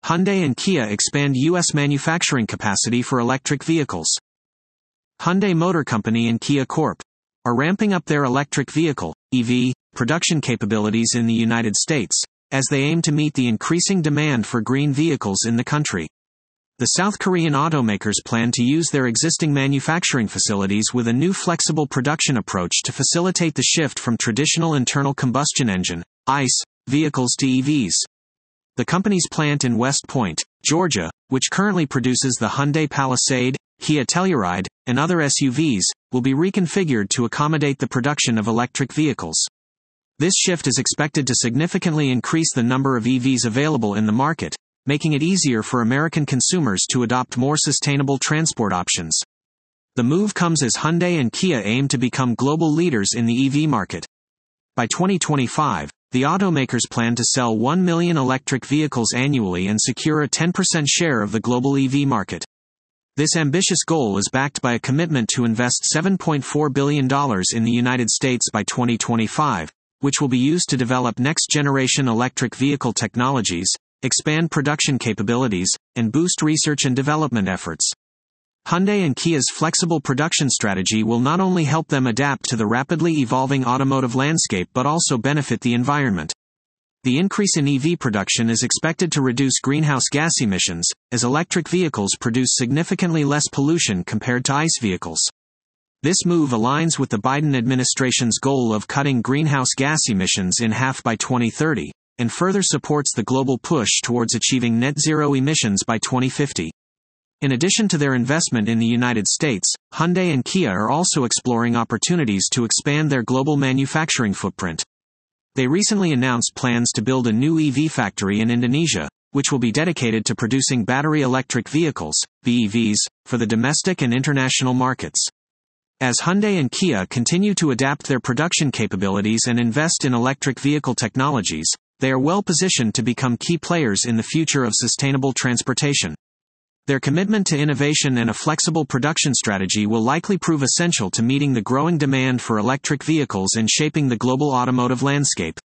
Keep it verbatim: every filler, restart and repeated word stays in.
Hyundai and Kia expand U S manufacturing capacity for electric vehicles. Hyundai Motor Company and Kia Corp are ramping up their electric vehicle, E V, production capabilities in the United States, as they aim to meet the increasing demand for green vehicles in the country. The South Korean automakers plan to use their existing manufacturing facilities with a new flexible production approach to facilitate the shift from traditional internal combustion engine, I C E, vehicles to E Vs. The company's plant in West Point, Georgia, which currently produces the Hyundai Palisade, Kia Telluride, and other S U Vs, will be reconfigured to accommodate the production of electric vehicles. This shift is expected to significantly increase the number of E Vs available in the market, making it easier for American consumers to adopt more sustainable transport options. The move comes as Hyundai and Kia aim to become global leaders in the E V market. By twenty twenty-five, the automakers plan to sell one million electric vehicles annually and secure a ten percent share of the global E V market. This ambitious goal is backed by a commitment to invest seven point four billion dollars in the United States by twenty twenty-five, which will be used to develop next-generation electric vehicle technologies, expand production capabilities, and boost research and development efforts. Hyundai and Kia's flexible production strategy will not only help them adapt to the rapidly evolving automotive landscape but also benefit the environment. The increase in E V production is expected to reduce greenhouse gas emissions, as electric vehicles produce significantly less pollution compared to I C E vehicles. This move aligns with the Biden administration's goal of cutting greenhouse gas emissions in half by twenty thirty, and further supports the global push towards achieving net zero emissions by twenty fifty. In addition to their investment in the United States, Hyundai and Kia are also exploring opportunities to expand their global manufacturing footprint. They recently announced plans to build a new E V factory in Indonesia, which will be dedicated to producing battery electric vehicles, B E Vs, for the domestic and international markets. As Hyundai and Kia continue to adapt their production capabilities and invest in electric vehicle technologies, they are well positioned to become key players in the future of sustainable transportation. Their commitment to innovation and a flexible production strategy will likely prove essential to meeting the growing demand for electric vehicles and shaping the global automotive landscape.